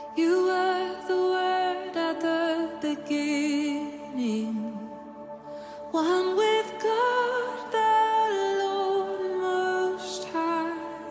You were the Word at the beginning, one with God the Lord Most High.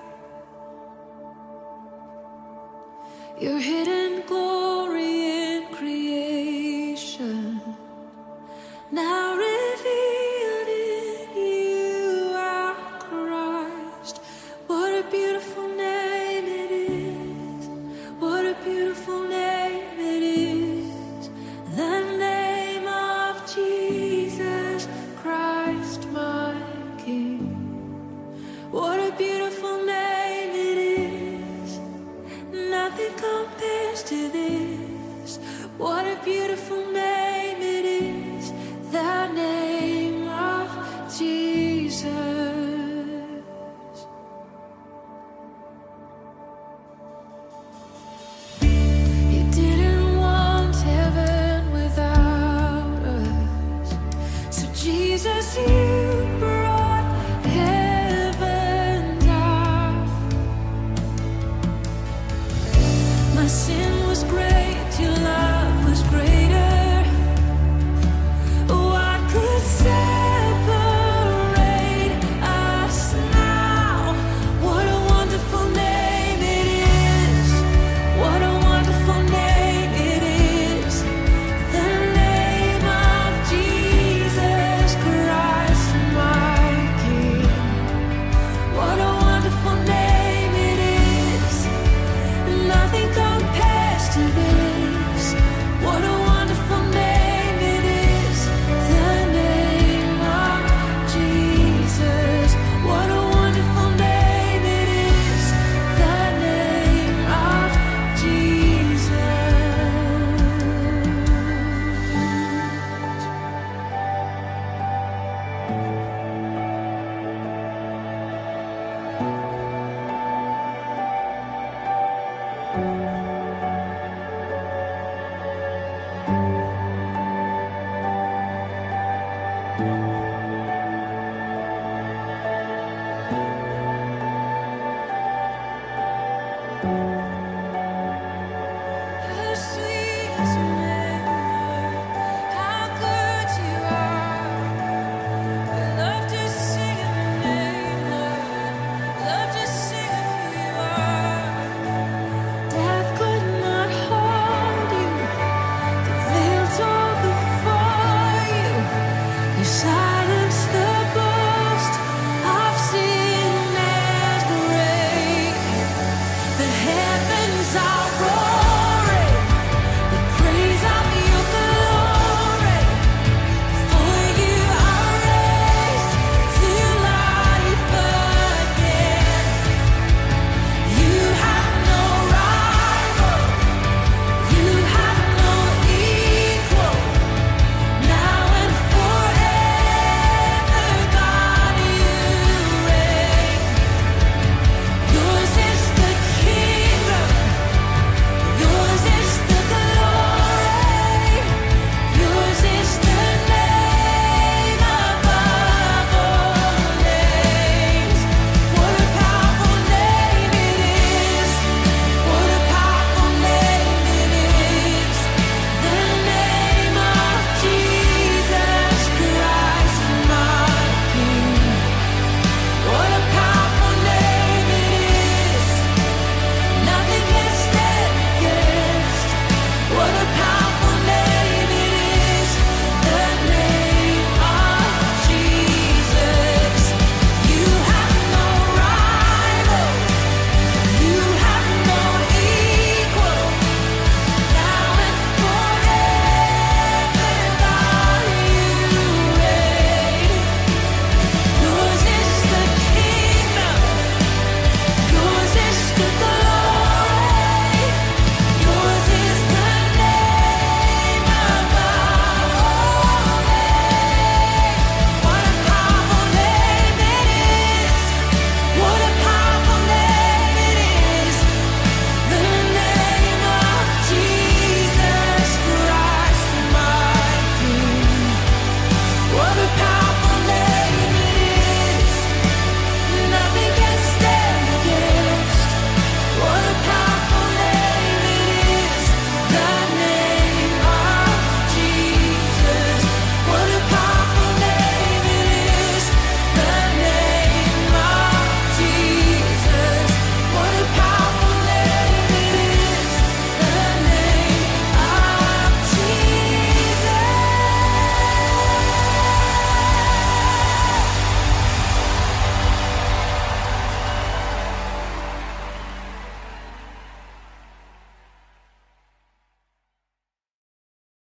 Your hidden glory in creation, now revealed in you, our Christ. What a beautiful name it is. What a beautiful name it is. The name of Jesus Christ, my King. What a beautiful name it is. Nothing compares to this. What a beautiful name it is. The name of Jesus. You didn't want heaven without us. So Jesus, you